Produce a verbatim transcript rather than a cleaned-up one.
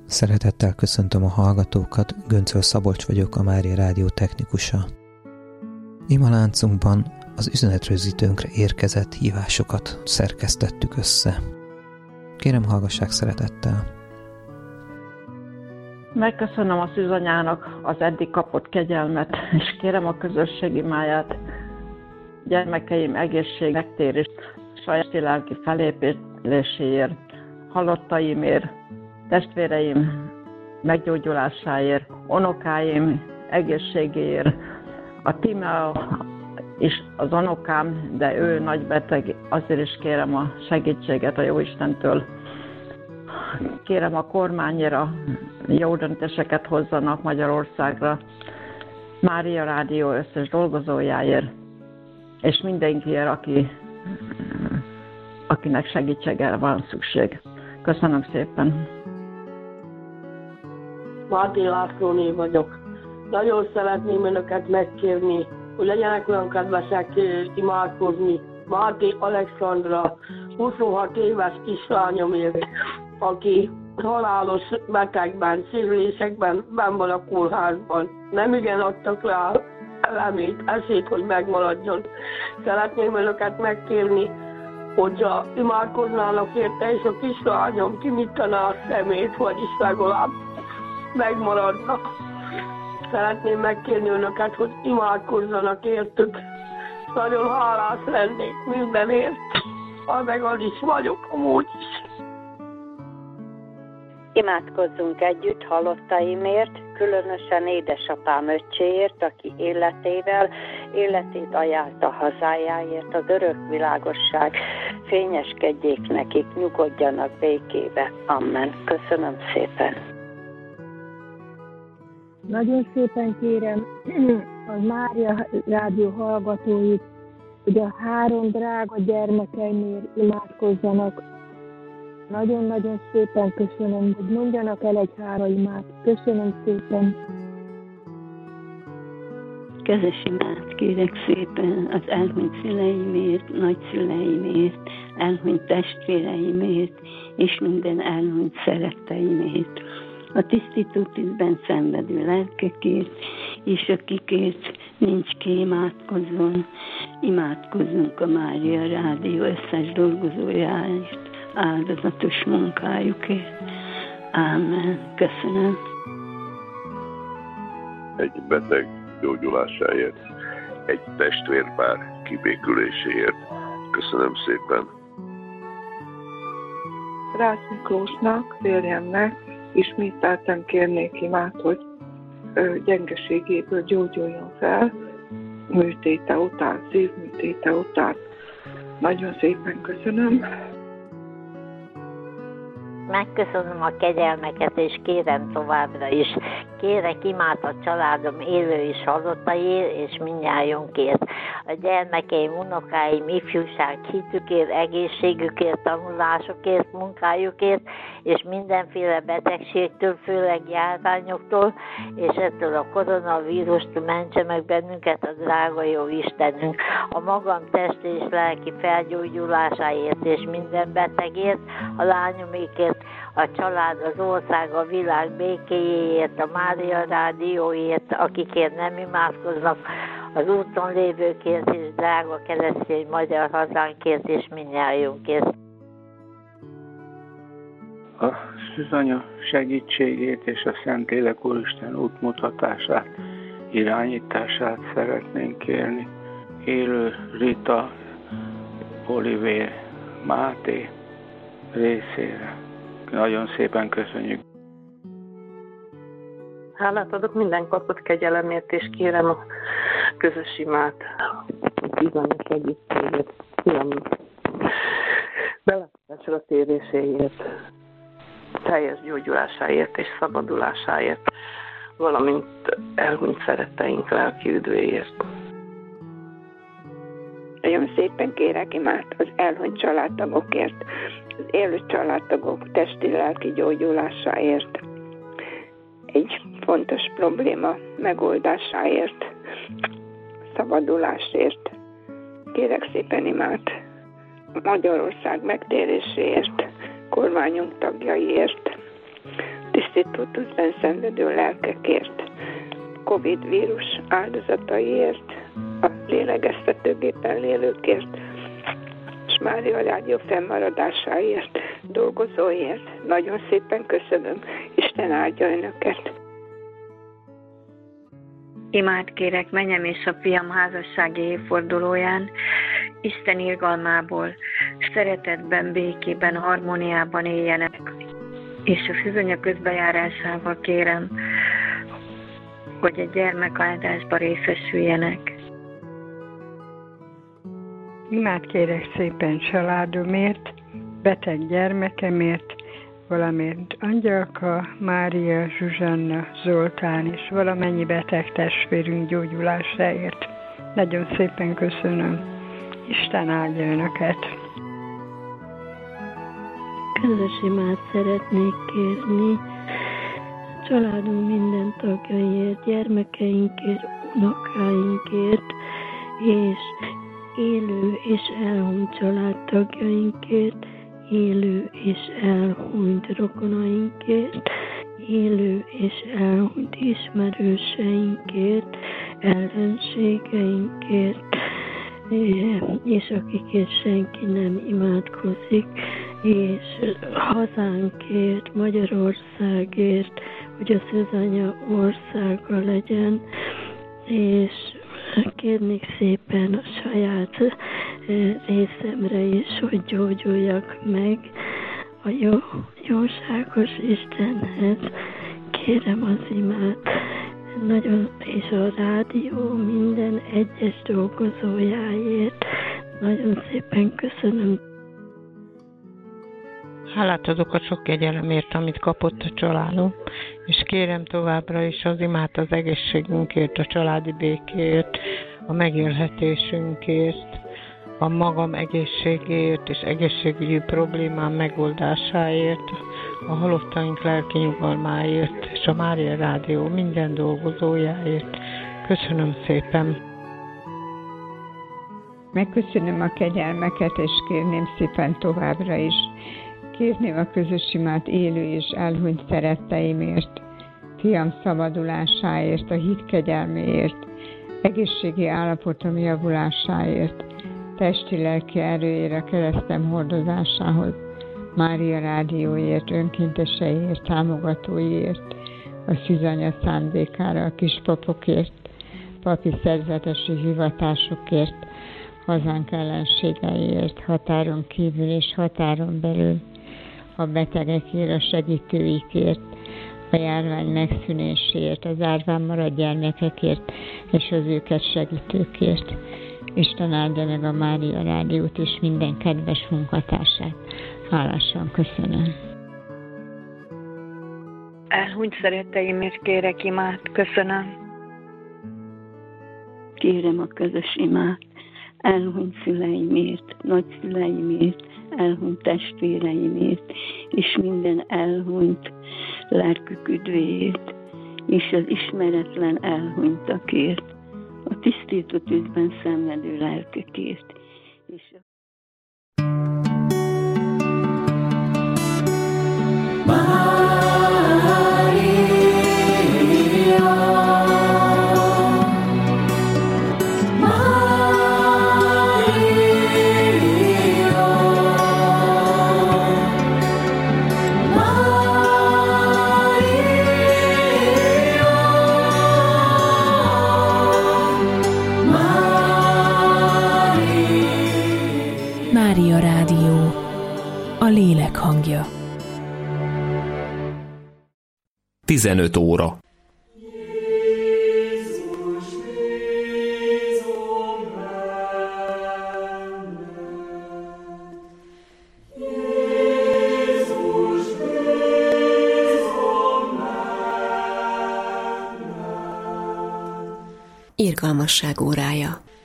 Szeretettel köszöntöm a hallgatókat, Göncöl Szabolcs vagyok, a Mária Rádió technikusa. Imaláncunkban az üzenetrögzítőnkre érkezett hívásokat szerkesztettük össze. Kérem, hallgassák szeretettel! Megköszönöm a szűzanyának az eddig kapott kegyelmet, és kérem a közösség imáját, gyermekeim egészség megtérést, saját lelki felépüléséért, halottaimért, testvéreim meggyógyulásáért, unokáim egészségéért, a Tímea is az unokám, de ő nagy beteg, azért is kérem a segítséget a Jóistentől. Kérem a kormányra, jó döntéseket hozzanak Magyarországra, Mária Rádió összes dolgozójáért, és mindenkiért, aki, akinek segítségre van szükség. Köszönöm szépen! Máté Lászlóné vagyok. Nagyon szeretném önöket megkérni, hogy legyenek olyan kedvesek imádkozni Máté Alexandra, huszonhat éves kislányomért, aki halálos betegben, sérülésekben benn van a kórházban. Nem igen adtak rá elemét, esélyt, hogy megmaradjon. Szeretném önöket megkérni, hogyha imádkoznának érte, és a kislányom kinyitaná a szemét, vagyis legalább megmaradnak. Szeretném megkérni önöket, hogy imádkozzanak értük. Nagyon hálás lennék mindenért, ha meg az is vagyok amúgy is. Imádkozzunk együtt halottaimért, különösen édesapám öccséért, aki életével életét ajánlta hazájáért, az örök világosság fényeskedjék nekik, nyugodjanak békébe. Amen. Köszönöm szépen. Nagyon szépen kérem a Mária Rádió hallgatóit, hogy a három drága gyermekeimért imádkozzanak. Nagyon-nagyon szépen köszönöm, hogy mondjanak el egy hára imát. Köszönöm szépen. Közös imát kérek szépen az elhunyt szüleimért, nagyszüleimért, elhunyt testvéreimért, és minden elhunyt szeretteimért. A tisztító tűzben szenvedő lelkekért, és akikért nincs ki, imádkozzon. Imádkozzunk a Mária Rádió összes dolgozójáért, áldozatos munkájukért. Ámen. Köszönöm. Egy beteg gyógyulásáért, egy testvérpár kibéküléséért. Köszönöm szépen. Rácz Miklósnak, férjemnek ismételten kérnék imát, hogy ö, gyengeségéből gyógyuljon fel, műtéte után, szívműtéte után. Nagyon szépen köszönöm. Megköszönöm a kegyelmeket, és kérem továbbra is. Kérek imát a családom élő és halottaiért, és mindnyájunkért. A gyermekeim, unokáim, ifjúság, hitükért, egészségükért, tanulásukért, munkájukért, és mindenféle betegségtől, főleg járványoktól, és ettől a koronavírustól mentse meg bennünket a drága jó Istenünk. A magam testi és lelki felgyógyulásáért, és minden betegért, a lányomékért, a család, az ország, a világ békéjéért, a Mária Rádióért, akikért nem imádkoznak, az úton lévőkért és drága keresztény magyar hazánkért és mindnyájunkért. A szűzanya segítségét és a Szentlélek Úristen útmutatását, irányítását szeretnénk kérni. Élő Rita, Olivér, Máté részére. Nagyon szépen köszönjük. Hálát adok minden kapott kegyelemért, és kérem a közös imát, a bizonyos segítségét, fiam, belátásra téréséért, teljes gyógyulásáért és szabadulásáért, valamint elhunyt szeretteink lelki üdvéért. Nagyon szépen kérek imát az elhunyt családtagokért, az élő családtagok testi-lelki gyógyulásáért, egy fontos probléma megoldásáért, szabadulásért. Kérek szépen imát Magyarország megtéréséért, kormányunk tagjaiért, Institutusban szenvedő lelkekért, Covid vírus áldozataiért, a lélegeztetőgépen lélőkért, és Mária Rádió fennmaradásáért, dolgozóért. Nagyon szépen köszönöm, Isten áldja önöket. Imát kérek mennyem és a fiam házassági évfordulóján, Isten irgalmából, szeretetben, békében, harmóniában éljenek, és a füzönya közbejárásával kérem, hogy egy gyermekáldásba részesüljenek. Imát kérek szépen családomért, beteg gyermekemért, valamint Angyalka, Mária, Zsuzsanna, Zoltán és valamennyi beteg testvérünk gyógyulásáért. Nagyon szépen köszönöm. Isten áldja önöket. Közös imát szeretnék kérni családunk minden tagjaiért, gyermekeinkért, unokáinkért, és élő és elhunyt családtagjainkért, élő és elhunyt rokonainkért, élő és elhunyt ismerőseinkért, ellenségeinkért, és akikért senki nem imádkozik, és hazánkért, Magyarországért, hogy a Szűzanya országa legyen, és kérnék szépen a saját részemre is, hogy gyógyuljak meg a jó, jóságos Istenhez. Kérem az imát, nagyon, és a rádió minden egyes dolgozójáért. Nagyon szépen köszönöm. Hálát adok a sok kegyelemért, amit kapott a családom, és kérem továbbra is az imát az egészségünkért, a családi békéért, a megélhetésünkért, a magam egészségéért és egészségügyi problémám megoldásáért, a halottaink lelki nyugalmáért és a Mária Rádió minden dolgozójáért. Köszönöm szépen! Megköszönöm a kegyelmeket, és kérném szépen továbbra is. Kérném a közös imát élő és elhunyt szeretteimért, fiam szabadulásáért, a hit kegyelméért, egészségi állapotom javulásáért, testi-lelki erőért, a keresztem hordozásához, Mária Rádióért, önkénteseiért, támogatóiért, a Szűzanya szándékára, a kispapokért, papi szerzetesi hivatásokért, hazánk ellenségeiért, határon kívül és határon belül, a betegekért, a segítőikért, a járvány megszűnéséért, az árván maradt gyermekekért és az őket segítőkért. Isten áldja meg a Mária Rádiót és minden kedves munkatársát. Hálásan köszönöm. Elhunyt szeretteimért kérek imát. Köszönöm. Kérem a közös imát. Elhunyt szüleimért, nagyszüleimért, elhunyt testvéreimért, és minden elhunyt lelkük üdvéért, és az ismeretlen elhunytakért, a tisztító tűzben szenvedő lelkekért, és a Mária Rádió, a lélek hangja. tizenöt óra. Irgalmasság órája.